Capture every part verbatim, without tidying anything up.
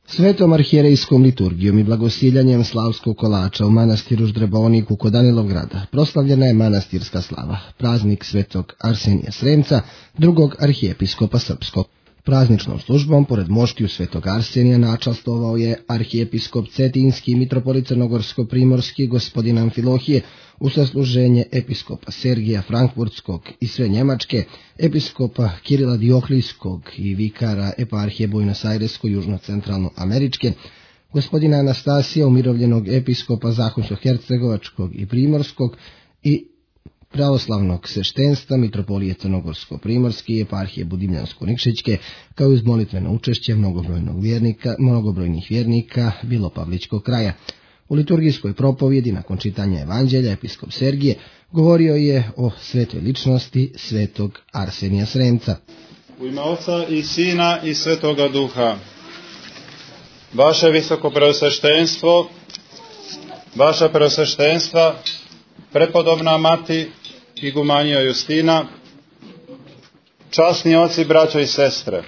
Svetom arhijerejskom liturgijom i blagosiljanjem slavskog kolača u manastiru Ždrebovniku kod Danilovgrada proslavljena je manastirska slava, praznik svetog Arsenija Sremca, drugog arhijepiskopa srpskog. Prazničnom službom, pored moštiju svetog Arsenija, načastvovao je arhijepiskop Cetinski i mitropolit Crnogorsko-primorski gospodin Amfilohije, u sasluženje episkopa Sergija Frankfurtskog i sve Njemačke, episkopa Kirila Dioklijskog i vikara eparhije Buenos Airesko-južno-centralno-američke, gospodina Anastasija, umirovljenog episkopa Zahumsko-hercegovačkog i primorskog i pravoslavnog sveštenstva mitropolije Crnogorsko-primorske i eparhije Budimljansko-nikšićke, kao i uz molitveno učešće mnogobrojnog vjernika, mnogobrojnih vjernika Bilopavlićkog kraja. U liturgijskoj propovjedi nakon čitanja evanđelja episkop Sergije govorio je o svetoj ličnosti svetog Arsenija Sremca. U ime Oca i Sina i Svetoga Duha, vaše visoko preosveštenstvo, vaša preosveštenstva, prepodobna mati igumanija Justina, časni oci, braćo i sestre.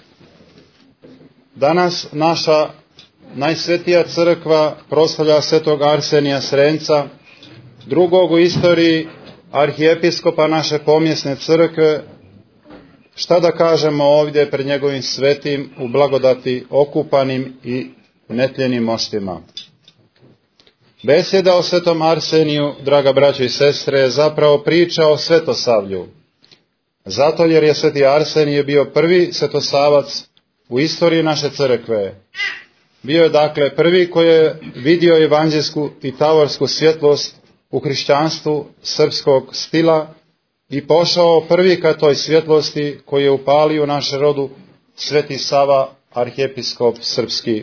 Danas naša najsvetija crkva proslavlja svetog Arsenija Sremca, drugog u istoriji arhijepiskopa naše pomjesne crkve. Šta da kažemo ovdje pred njegovim svetim u blagodati okupanim i netljenim mostima. Besjeda o svetom Arseniju, draga braćo i sestre, je zapravo priča o svetosavlju. Zato jer je sveti Arsenij bio prvi svetosavac u istoriji naše crkve. Bio je dakle prvi koji je vidio evanđelsku i tavorsku svjetlost u hrišćanstvu srpskog stila i pošao prvi ka toj svjetlosti koji je upalio u naše rodu sveti Sava, arhijepiskop srpski.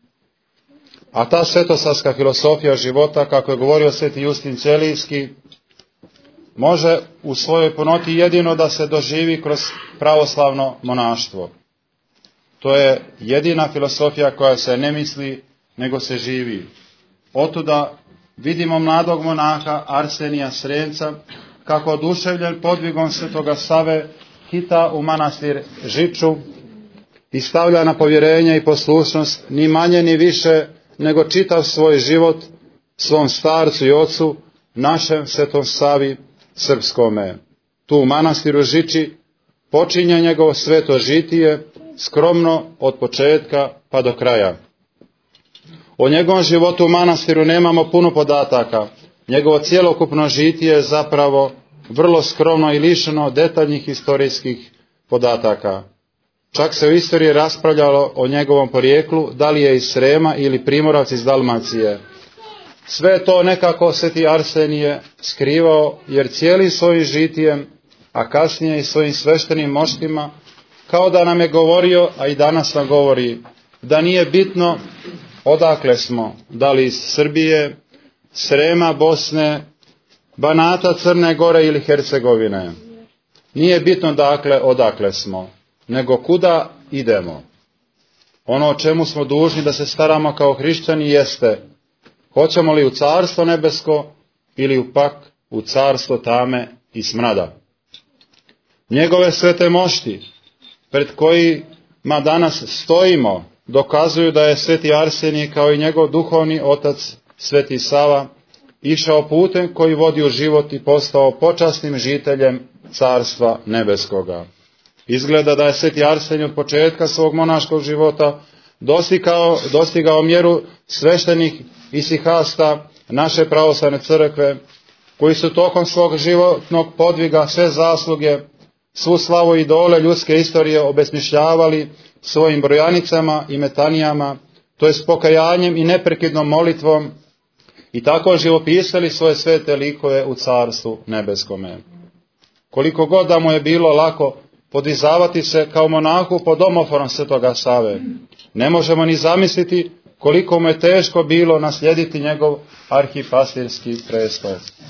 A ta svetosavska filosofija života, kako je govorio sveti Justin Celijski, može u svojoj punoti jedino da se doživi kroz pravoslavno monaštvo. To je jedina filosofija koja se ne misli, nego se živi. Otuda vidimo mladog monaha Arsenija Sremca, kako oduševljen podvigom svetoga Save hita u manastir Žiču i stavlja na povjerenje i poslušnost ni manje ni više nego čitav svoj život svom starcu i ocu, našem svetom Savi srpskome. Tu u manastiru Žiči počinje njegovo sveto žitije, skromno od početka pa do kraja. O njegovom životu u manastiru nemamo puno podataka. Njegovo cjelokupno žitije je zapravo vrlo skromno i lišeno detaljnih historijskih podataka. Čak se u istoriji raspravljalo o njegovom porijeklu, da li je iz Srema ili Primorac iz Dalmacije. Sve to nekako sveti Arsenije skrivao, jer cijelim svojim žitijem, a kasnije i svojim sveštenim moštima, kao da nam je govorio, a i danas nam govori, da nije bitno odakle smo, da li iz Srbije, Srema, Bosne, Banata, Crne Gore ili Hercegovine. Nije bitno dakle odakle smo, nego kuda idemo. Ono o čemu smo dužni da se staramo kao hrišćani jeste, hoćemo li u carstvo nebesko ili pak u carstvo tame i smrada. Njegove svete mošti, pred kojima danas stojimo, dokazuju da je sveti Arsenij kao i njegov duhovni otac sveti Sava išao putem koji vodi u život i postao počasnim žiteljem carstva nebeskoga. Izgleda da je sveti Arsenij od početka svog monaškog života dostigao, dostigao mjeru sveštenih isihasta naše pravoslavne crkve, koji su tokom svog životnog podviga sve zasluge, svu slavu i dole ljudske istorije obesmišljavali svojim brojanicama i metanijama, to je s pokajanjem i neprekidnom molitvom, i tako živopisali svoje svete likove u carstvu nebeskome. Koliko god da mu je bilo lako podizavati se kao monahu pod domoforom svetoga Save, ne možemo ni zamisliti koliko mu je teško bilo naslijediti njegov arhipastirski prestol.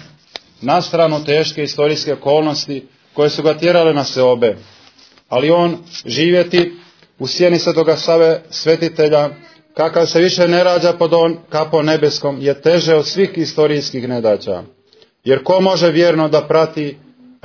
Na stranu teške istorijske okolnosti koje su ga tjerale na seobe, ali on živjeti u sjeni svetoga Save svetitelja, kakav se više ne rađa pod on kapom nebeskom, je teže od svih istorijskih nedaća. Jer ko može vjerno da prati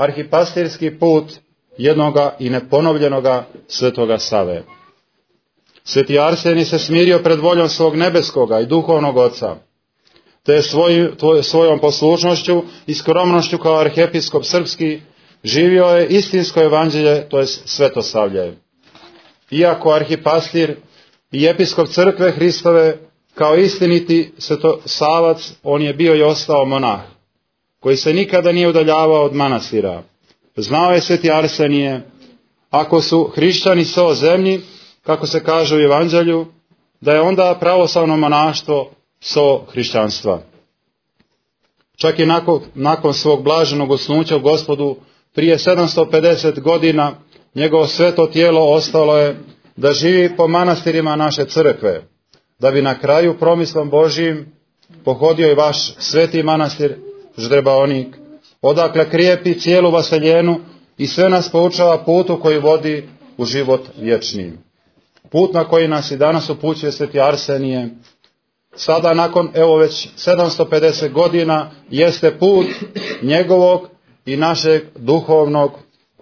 arhipastirski put jednoga i neponovljenoga svetoga Save? Sveti Arsenij se smirio pred voljom svog nebeskoga i duhovnog oca, te svoj, tvoj, svojom poslušnošću i skromnošću kao arhiepiskop srpski živio je istinsko evanđelje, to je svetosavlje. Iako arhipastir i episkop crkve Hristove, kao istiniti svetosavac, on je bio i ostao monah, koji se nikada nije udaljavao od manastira. Znao je sveti Arsenije, ako su hrišćani so zemlji, kako se kaže u evanđelju, da je onda pravoslavno monaštvo so hrišćanstva. Čak i nakon, nakon svog blaženog usnuća u Gospodu, prije sedamsto pedeset godina, njegovo sveto tijelo ostalo je da živi po manastirima naše crkve, da bi na kraju promislom Božijim pohodio i vaš sveti manastir Ždrebaonik, odakle krijepi cijelu vaseljenu i sve nas poučava putu koji vodi u život vječni. Put na koji nas i danas upućuje sveti Arsenije, sada nakon evo već sedamsto pedeset godina, jeste put njegovog i našeg duhovnog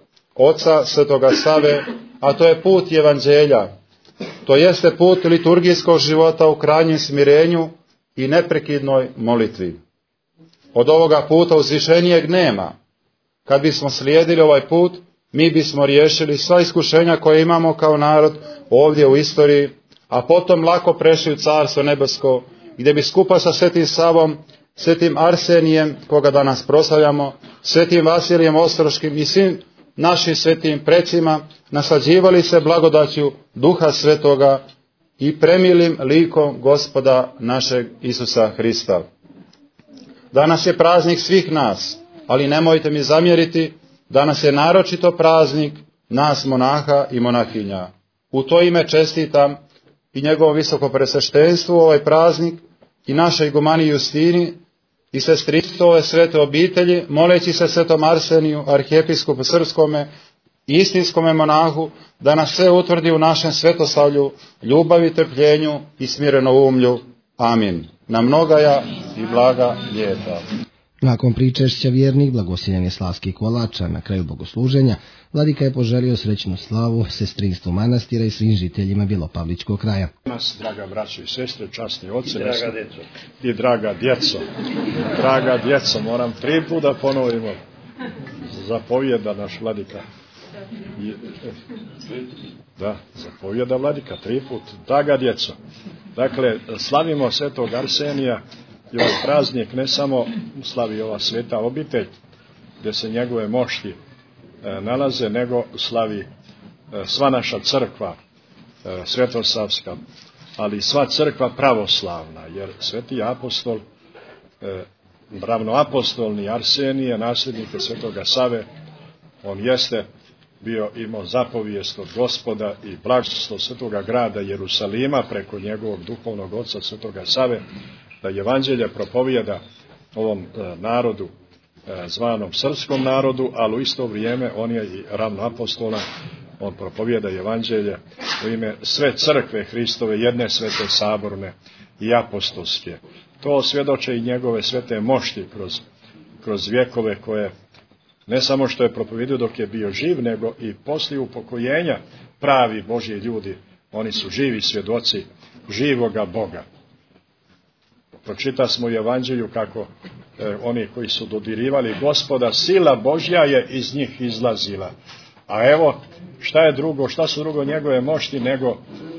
oca svetoga Save, a to je put evanđelja. To jeste put liturgijskog života u krajnjem smirenju i neprekidnoj molitvi. Od ovoga puta uzvišenijeg nema. Kad bismo slijedili ovaj put, mi bismo riješili sva iskušenja koje imamo kao narod ovdje u istoriji, a potom lako prešli u Carstvo nebesko, gdje bi skupa sa svetim Savom, svetim Arsenijem, koga danas proslavljamo, svetim Vasilijem Ostroškim i svim našim svetim precima, naslađivali se blagodaću Duha Svetoga i premilim likom Gospoda našeg Isusa Hrista. Danas je praznik svih nas, ali nemojte mi zamjeriti, danas je naročito praznik nas monaha i monahinja. U to ime čestitam i njegovom visokopresveštenstvu ovaj praznik i našoj igumani Justini i sestrinstvu ove svete obitelji, moleći se svetom Arseniju, arhijepiskopu srpskome i istinskome monahu, da nas sve utvrdi u našem svetoslavlju, ljubavi, trpljenju i smirenoumlju. Amin. Na mnogaja i blaga ljeta. Nakon pričešća vjernih blagosiljen je Slavski kolača. Na kraju bogosluženja vladika je poželio srećnu slavu sestrinstvu manastira i svim žiteljima Bjelopavličkog kraja. Nas, draga braćo i sestre, časni oci i draga djeco, draga djeco, moram tri puta ponovimo, zapovjeda naš vladika. Da, zapovjeda vladika, tri put, draga djeco. Dakle, slavimo svetog Arsenija i ovaj praznik ne samo slavi ova sveta obitelj, gdje se njegove mošti e, nalaze, nego slavi e, sva naša crkva e, svetosavska, ali sva crkva pravoslavna, jer sveti apostol, e, ravnoapostolni Arsenije, nasljednike svetoga Save, on jeste bio imao zapovijest od Gospoda i blagoslov svetoga grada Jerusalima preko njegovog duhovnog oca svetoga Save, da evanđelje propovijeda ovom e, narodu, e, zvanom srpskom narodu, ali u isto vrijeme on je i ravnoapostolan, on propovijeda evanđelje u ime sve crkve Hristove, jedne svete saborne i apostolske. To svjedoče i njegove svete mošti kroz, kroz vjekove koje ne samo što je propovidio dok je bio živ, nego i poslije upokojenja pravi Božji ljudi, oni su živi svjedoci živoga Boga. Pročita smo u evanđelju kako e, oni koji su dodirivali Gospoda, sila Božja je iz njih izlazila. A evo, šta je drugo, šta su drugo njegove mošti nego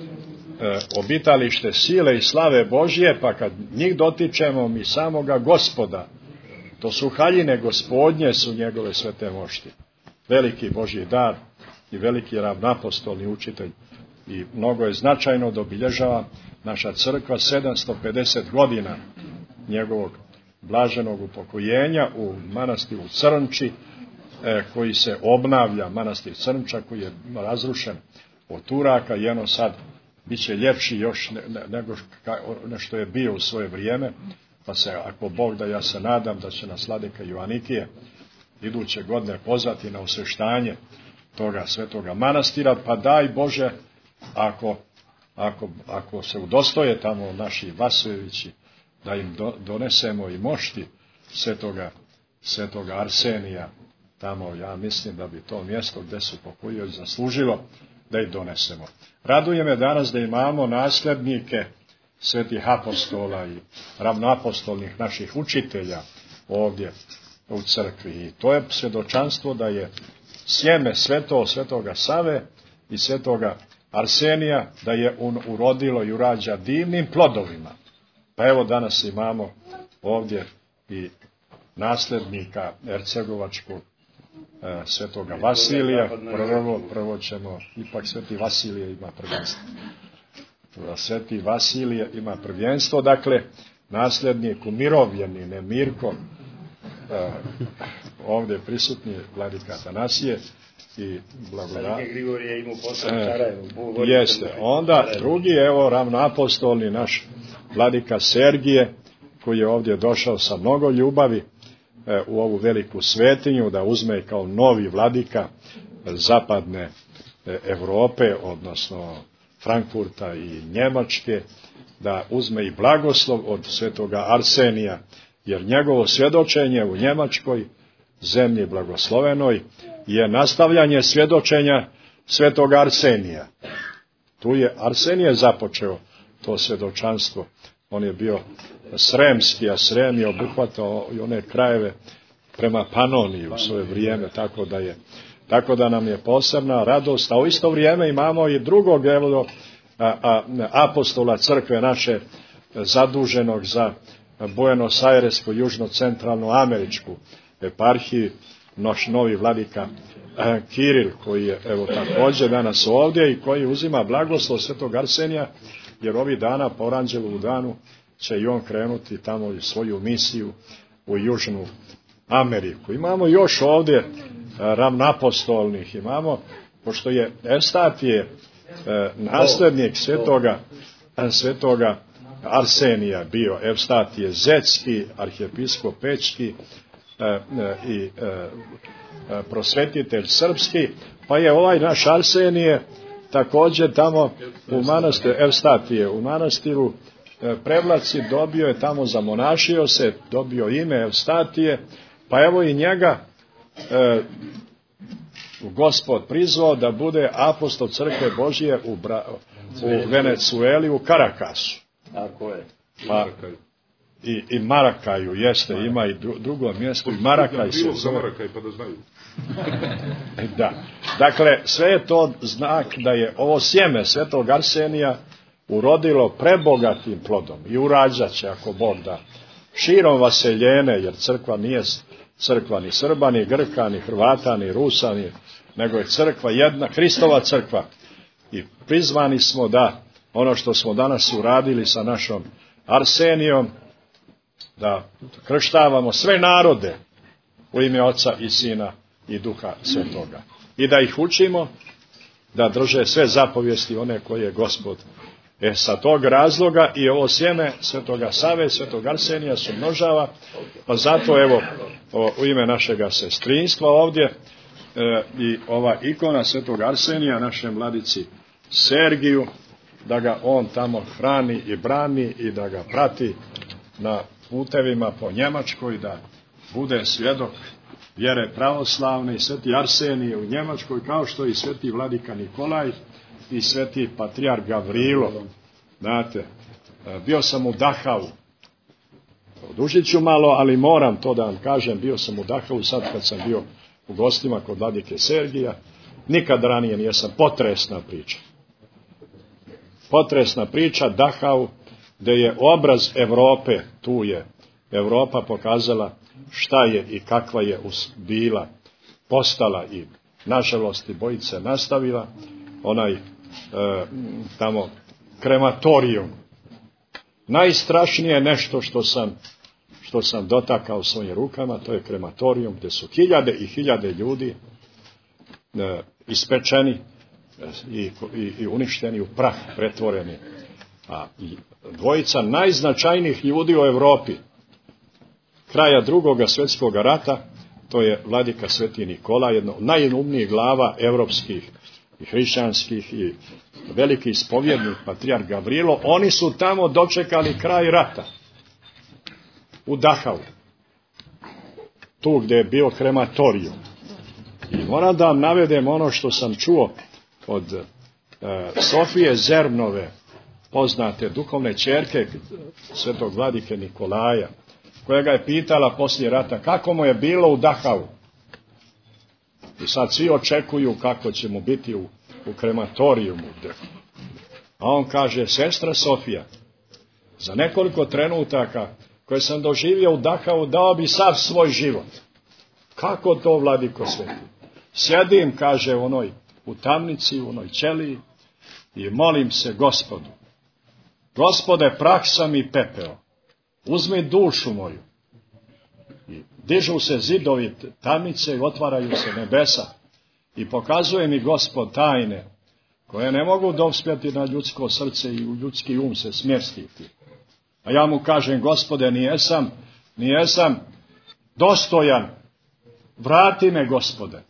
e, obitalište sile i slave Božje, pa kad njih dotičemo mi samoga Gospoda, to su haljine Gospodnje su njegove svete mošti. Veliki Božji dar i veliki ravnoapostolni učitelj. I mnogo je značajno da obilježava naša crkva sedamsto pedeset godina njegovog blaženog upokojenja u manastiru Crnči, e, koji se obnavlja, manastir Crnča koji je razrušen od Turaka i eno sad bit će ljepši još ne, ne, nego što je bio u svoje vrijeme, pa se ako Bog da, ja se nadam da će nas vladika Joanikije iduće godine pozvati na osveštanje toga svetoga manastira, pa daj Bože ako Ako, ako se udostoje tamo naši Vasojevići, da im do, donesemo i mošti svetoga, svetoga Arsenija, tamo ja mislim da bi to mjesto gdje su pokojili zaslužilo da ih donesemo. Raduje me danas da imamo nasljednike svetih apostola i ravnoapostolnih naših učitelja ovdje u crkvi. I to je svjedočanstvo da je sjeme sveto, svetoga Save i svetoga Arsenija, da je on urodilo i urađa divnim plodovima. Pa evo danas imamo ovdje i nasljednika Ercegovačkog e, svetoga Vasilija. Prvo, prvo ćemo, ipak sveti Vasilije ima prvenstvo. Sveti Vasilije ima prvenstvo, dakle, nasljednik umirovljeni, ne Mirko, e, ovdje prisutni vladika Atanasije i blagodat. Grigorije imao posao u Sarajevu. Jeste. Onda drugi, evo, ravnoapostolni naš vladika Sergije, koji je ovdje došao sa mnogo ljubavi e, u ovu veliku svetinju, da uzme kao novi vladika zapadne e, Europe, odnosno Frankfurta i Njemačke, da uzme i blagoslov od svetoga Arsenija, jer njegovo svjedočenje u Njemačkoj, zemlji blagoslovenoj, je nastavljanje svjedočenja svetoga Arsenija. Tu je Arsenije započeo to svjedočanstvo. On je bio sremski, a Srem je obuhvatao i one krajeve prema Panoniji u svoje vrijeme, tako da je, tako da nam je posebna radost. A u isto vrijeme imamo i drugog evo, a, a, apostola crkve naše, zaduženog za Buenos Airesku, južno-centralnu američku eparhiju, naš novi vladika a, Kiril, koji je evo također danas ovdje i koji uzima blagoslov svetog Arsenija, jer ovih dana po Oranđelovu danu će i on krenuti tamo u svoju misiju u Južnu Ameriku. Imamo još ovdje ravnapostolnih, imamo, pošto je Evstatije nasljednik svetoga, svetoga Arsenija bio, Evstatije Zetski, arhijepiskop Pečki i prosvetitelj srpski, pa je ovaj naš Arsenije također tamo u manastiru Evstatije, u manastiru Prevlaci dobio je tamo, zamonašio se, dobio ime Evstatije, pa evo i njega e, Gospod prizvao da bude apostol crkve Božije u, Bra, u Venecueli, u Karakasu. Tako je. Pa, i, i Marakaju, jeste, ima i dru, drugo mjesto, i Marakaj se zove. Marakaj, pa da znaju. Da. Dakle, sve je to znak da je ovo sjeme svetog Arsenija urodilo prebogatim plodom i urađat će, ako Bog da, širom vaseljene, jer crkva nije crkva ni Srba, ni Grka, ni Hrvata, ni Rusa, ni, nego je crkva jedna, Hristova crkva. I prizvani smo da ono što smo danas uradili sa našom Arsenijom, da krštavamo sve narode u ime Oca i Sina i Duha Svetoga. I da ih učimo da drže sve zapovijesti one koje je Gospod. E sa tog razloga i ovo sjeme svetoga Save, svetog Arsenija se množava, pa zato evo o, u ime našega sestrinstva ovdje e, i ova ikona svetog Arsenija našem mladici Sergiju, da ga on tamo hrani i brani i da ga prati na putevima po Njemačkoj, da bude svjedok vjere pravoslavne i sveti Arsenije u Njemačkoj, kao što i sveti vladika Nikolaj i sveti patrijarh Gavrilo. Znate, bio sam u Dachau, odužit ću malo, ali moram to da vam kažem, bio sam u Dachau sad kad sam bio u gostima kod vladike Sergija, nikad ranije nijesam, potresna priča. Potresna priča, Dachau, gdje je obraz Europe, tu je Europa pokazala šta je i kakva je bila, postala i nažalost i bojice nastavila, onaj e, tamo krematorijum. Najstrašnije nešto što sam, što sam dotakao svojim rukama, to je krematorijum gdje su hiljade i hiljade ljudi e, ispečeni i, i, i uništeni u prah, pretvoreni. A dvojica najznačajnijih ljudi u Europi kraja drugoga svjetskog rata, to je vladika Sveti Nikola, jedno od najumnijih glava europskih i hrišćanskih i veliki ispovjednik patrijarh Gavrilo, oni su tamo dočekali kraj rata u Dachau, tu gdje je bio krematorijum. I moram da vam navedem ono što sam čuo od Sofije Zernove, poznate duhovne ćerke svetog vladike Nikolaja, koja ga je pitala poslije rata kako mu je bilo u Dachavu. I sad svi očekuju kako će mu biti u, u krematorijumu. A on kaže, sestra Sofija, za nekoliko trenutaka koje sam doživio u Dachavu, dao bi sav svoj život. Kako to, vladiko sveti? Sjedim, kaže, u onoj u tamnici, u onoj ćeliji i molim se Gospodu. Gospode, prah sam i pepeo, uzmi dušu moju. I dižu se zidovi tamnice i otvaraju se nebesa. I pokazuje mi Gospod tajne koje ne mogu dospjeti na ljudsko srce i u ljudski um se smjestiti. A ja mu kažem, Gospode, nijesam, nijesam dostojan, vrati me, Gospode.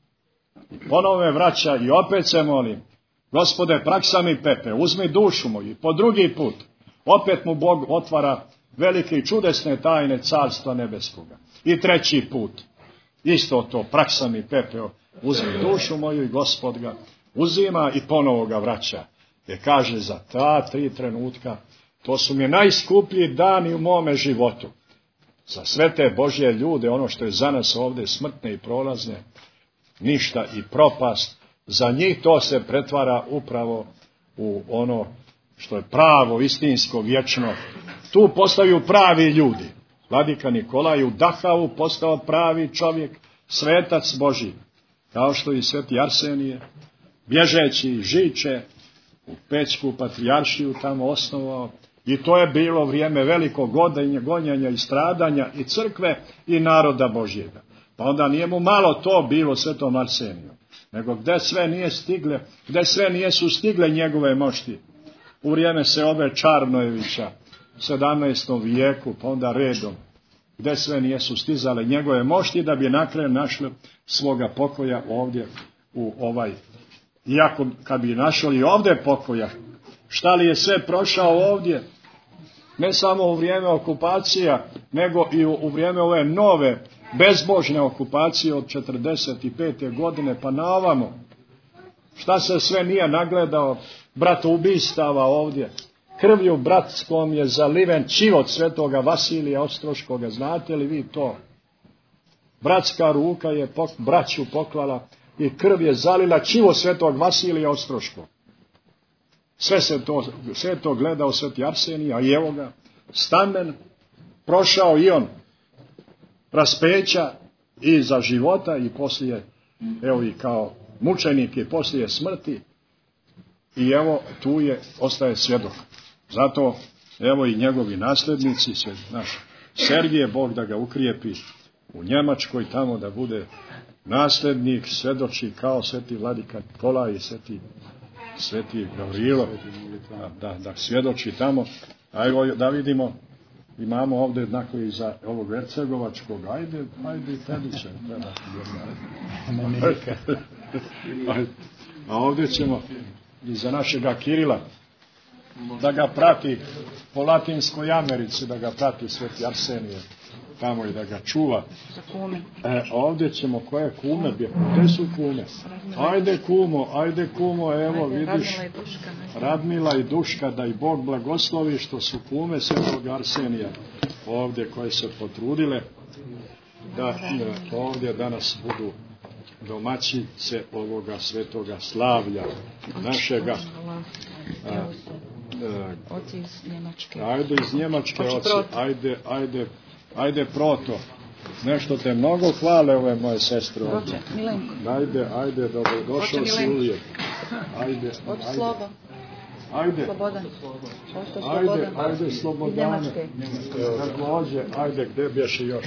I ponovo me vraća i opet se molim, Gospode, praksa mi pepe, uzmi dušu moju. I po drugi put, opet mu Bog otvara velike i čudesne tajne carstva nebeskoga. I treći put, isto to, praksa mi pepeo, uzmi dušu moju i Gospod ga uzima i ponovo ga vraća. Jer kaže, za ta tri trenutka, to su mi najskuplji dani u mome životu. Za sve te Božje ljude, ono što je za nas ovdje smrtne i prolazne, ništa i propast, za njih to se pretvara upravo u ono što je pravo, istinsko, vječno. Tu postaju pravi ljudi. Vladika Nikolaj u Dachavu postao pravi čovjek, svetac Božji, kao što i sveti Arsenije, bježeći iz Žiče, u Pećku patrijaršiju tamo osnovao. I to je bilo vrijeme velikog gonjenja i stradanja i crkve i naroda Božjega. Pa onda nije mu malo to bilo svetom Arseniju, nego gdje sve nije stigle, gdje sve nijesu stigle njegove mošti. U vrijeme Seobe Čarnojevića, u sedamnaestom vijeku, pa onda redom, gdje sve nijesu stizale njegove mošti da bi na kraju našli svoga pokoja ovdje u ovaj. Iako kad bi našli ovdje pokoja, šta li je sve prošao ovdje, ne samo u vrijeme okupacija, nego i u, u vrijeme ove nove bezbožne okupacije od četrdeset pete godine pa na ovamo. Šta se sve nije nagledao bratoubistava ovdje. Krvlju bratskom je zaliven čivot svetoga Vasilija Ostroškoga. Znate li vi to? Bratska ruka je pok, braću poklala i krv je zalila čivot svetog Vasilija Ostroškog. Sve se to, sve to gledao sveti Arsenij, a i evo ga, stamen, prošao i on raspeća i za života i poslije, evo i kao mučenik i poslije smrti, i evo tu je, ostaje svjedok. Zato evo i njegovi nasljednici, naš Sergije, Bog da ga ukrijepi u Njemačkoj, tamo da bude nasljednik, svjedoči kao sveti vladika Nikolaj i sveti Sveti Gavrilo, da, da svjedoči tamo. A evo da vidimo, imamo ovdje jednako i za ovog Hercegovačkog, ajde, ajde i tebi će. A ovdje ćemo i za našega Kirila, da ga prati po Latinskoj Americi, da ga prati sveti Arsenije tamo i da ga čuva. E, ovdje ćemo koje kume, gdje su kume? Ajde kumo, ajde kumo, evo vidiš, Radmila i Duška, da i Bog blagoslovi što su kume svetog Arsenija ovdje koje se potrudile da ovdje danas budu domaćice ovoga svetoga slavlja našega. A, Oci iz Njemačke. Ajde iz Njemačke, oci, ajde, ajde, ajde proto. Nešto te mnogo hvale ove moje sestre. Roče, Milenko. Ajde, ajde, dobrodošao si uvijek. Ajde, Oče ajde. Slobo. Ajde. Slobodan. Oče Ajde, Slobodan. ajde, Slobodane. Također, ajde, gdje bješe još?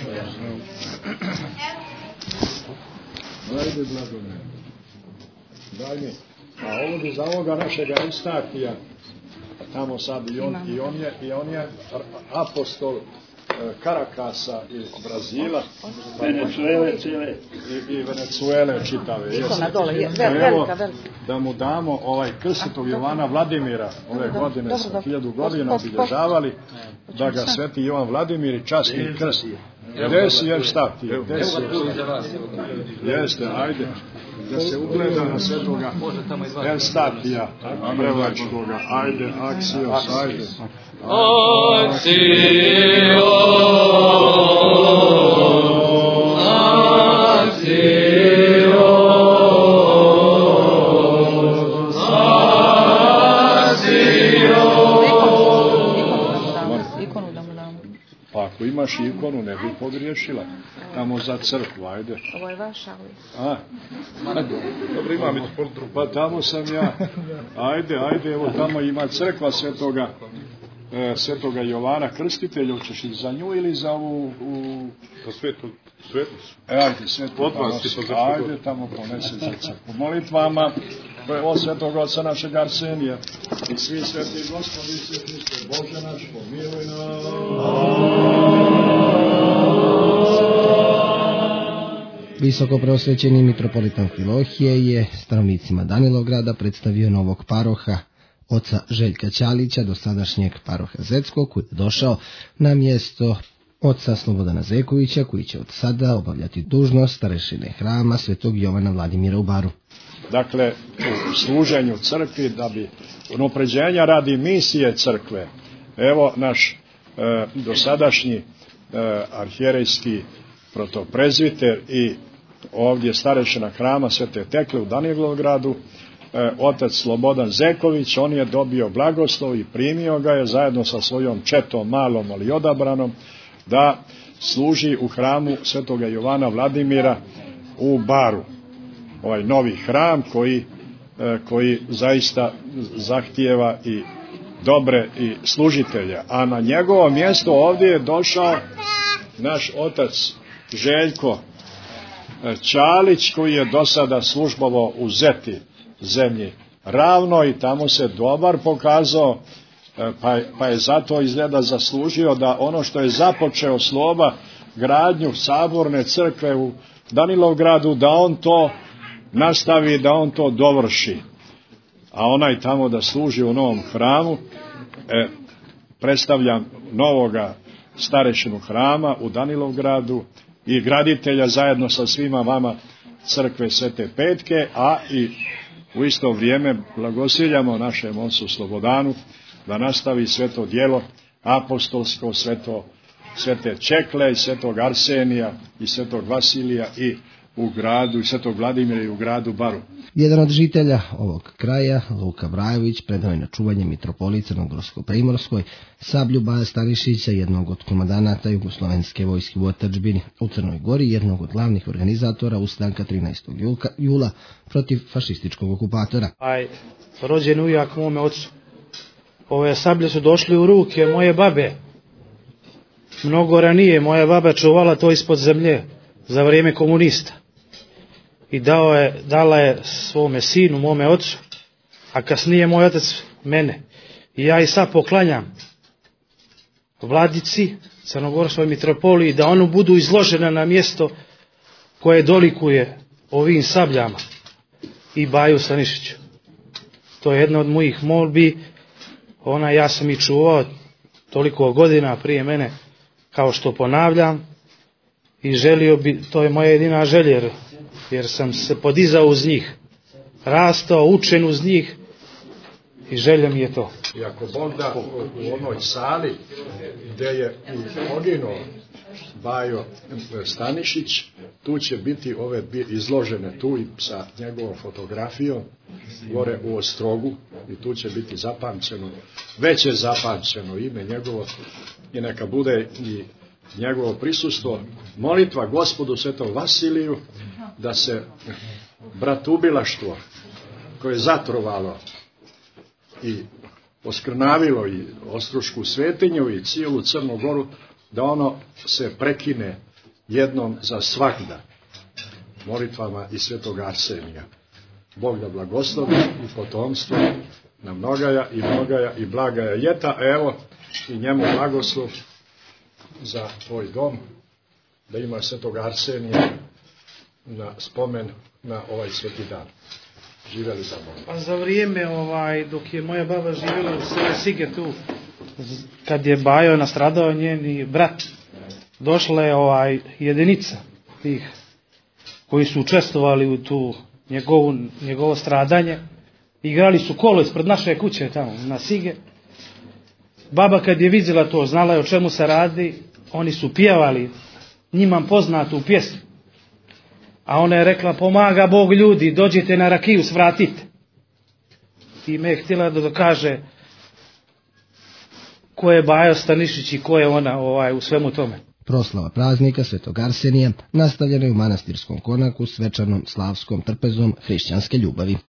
Ajde, Blagome. Daj mi. A ovdje za ovoga našega Eustakija, tamo sad i on, i on je, i on je apostol Karakasa iz Brazila, Venezuele cijele. I, i Venezuele čitave. Ikona dole, je, Evo, velika, velika. da mu damo ovaj krstitog Jovana Vladimira, ove Dobro, godine dobro, smo dobro. hiljadu Post, godina post, post. obilježavali, da ga sveti Jovan Vladimir i časni krst Gdje si Evstatija? Gdje si Evstatija? Jeste, ajde. Da se ugleda na svetoga Evstatija, Brevačkoga. Ajde, Aksios, ajde. Aksios, ako imaš ikonu, ne bi pogriješila. Tamo za crkvu, ajde. Ovo je vaš, ali... A, dobro, imam i tu. Pa tamo sam ja. Ajde, ajde, evo tamo ima crkva svetoga, e, svetoga Jovana Krstitelja. Hoćeš i za nju ili za ovu... U... Pa svetu, svetu. E, ajde, svetu. Ajde, tamo ponese za crkvu. Molitvama, o svetog oca našeg Arsenija. I svi sveti Gospodi, svi Hriste, Bože naš, pomiluj nas. Visoko preosvećeni mitropolitan Filohije je stanovnicima Danilovgrada predstavio novog paroha, oca Željka Ćalića, dosadašnjeg paroha Zetskog, koji je došao na mjesto oca Slobodana Zekovića, koji će od sada obavljati dužnost starešine hrama svetog Jovana Vladimira u Baru. Dakle, u služenju crkvi, da bi unapređenja radi misije crkve, evo naš e, dosadašnji e, arhijerejski protoprezviter i ovdje starešina hrama Svete Tekle u Danilovgradu, e, otac Slobodan Zeković, on je dobio blagoslov i primio ga je zajedno sa svojom četom malom, ali odabranom, da služi u hramu svetoga Jovana Vladimira u Baru. Ovaj novi hram koji, e, koji zaista zahtijeva i dobre i služitelje. A na njegovo mjesto ovdje je došao naš otac Željko Ćalić, koji je do sada službovao u Zeti, zemlji Ravno, i tamo se dobar pokazao, pa, pa je zato izgleda zaslužio da ono što je započeo Sloba, gradnju saborne crkve u Danilovgradu, da on to nastavi, da on to dovrši. A onaj tamo da služi u novom hramu, e, predstavljam novoga starešinu hrama u Danilovgradu i graditelja zajedno sa svima vama crkve Svete Petke, a i u isto vrijeme blagosiljamo našem ocu Slobodanu da nastavi sveto djelo apostolsko, sveto, svete Čekle i svetog Arsenija i svetog Vasilija i u gradu, i svetog Vladimira i u gradu Baru. Jedan od žitelja ovog kraja, Luka Brajović, predao je na čuvanje mitropoliji Crnogorsko-Primorskoj sablju Baja Stanišića, jednog od komandanata jugoslovenske vojske u otadžbini u Crnoj Gori, jednog od glavnih organizatora ustanka trinaestog jula protiv fašističkog okupatora. Aj, rođen ujak mome ocu. Ove sablje su došli u ruke moje babe. Mnogo ranije moja baba čuvala to ispod zemlje za vrijeme komunista. I dao je, dala je svome sinu, mome ocu, a kasnije moj otac mene. I ja i sad poklanjam vladici Crnogorskoj mitropoliji da ono budu izložena na mjesto koje dolikuje ovim sabljama i Baju Stanišiću. To je jedna od mojih molbi. Ona, ja sam i čuvao toliko godina prije mene, kao što ponavljam, i želio bi, to je moja jedina želja, jer, jer sam se podizao uz njih, rastao, učen uz njih, i želja mi je to. I ako Bog da, u, u onoj sali gdje je poginuo Bajo Stanišić, tu će biti ove izložene tu i sa njegovom fotografijom gore u Ostrogu, i tu će biti zapamćeno, već je zapamćeno ime njegovo, i neka bude i njegovo prisustvo. Molitva Gospodu Svetom Vasiliju da se bratubilaštvo koje je zatrovalo i oskrnavilo i Ostrošku svetinju i cijelu Crnu Goru, da ono se prekine jednom za svagda molitvama i svetog Arsenija. Bog da blagoslovi i potomstvo na mnogaja i mnogaja i blagaja ljeta. Evo i njemu blagoslov za tvoj dom, da ima svetog Arsenija na spomen na ovaj sveti dan. Živjeli za Bog. Pa za vrijeme ovaj, dok je moja baba živjela u sele Sige tu, kad je Bajo nastradao, njeni brat došla je ovaj jedinica tih koji su učestvovali u tu njegovu, njegovo stradanje. Igrali su kolo ispred naše kuće tamo na Sige. Baba kad je vidjela to, znala je o čemu se radi, oni su pjevali njima poznatu pjesmu. A ona je rekla, pomaga Bog ljudi, dođite na rakiju, svratite. I me je htjela da dokaže ko je Bajo Stanišić i ko je ona ovaj, u svemu tome. Proslava praznika Svetog Arsenija nastavljena je u manastirskom konaku svečanom slavskom trpezom hrišćanske ljubavi.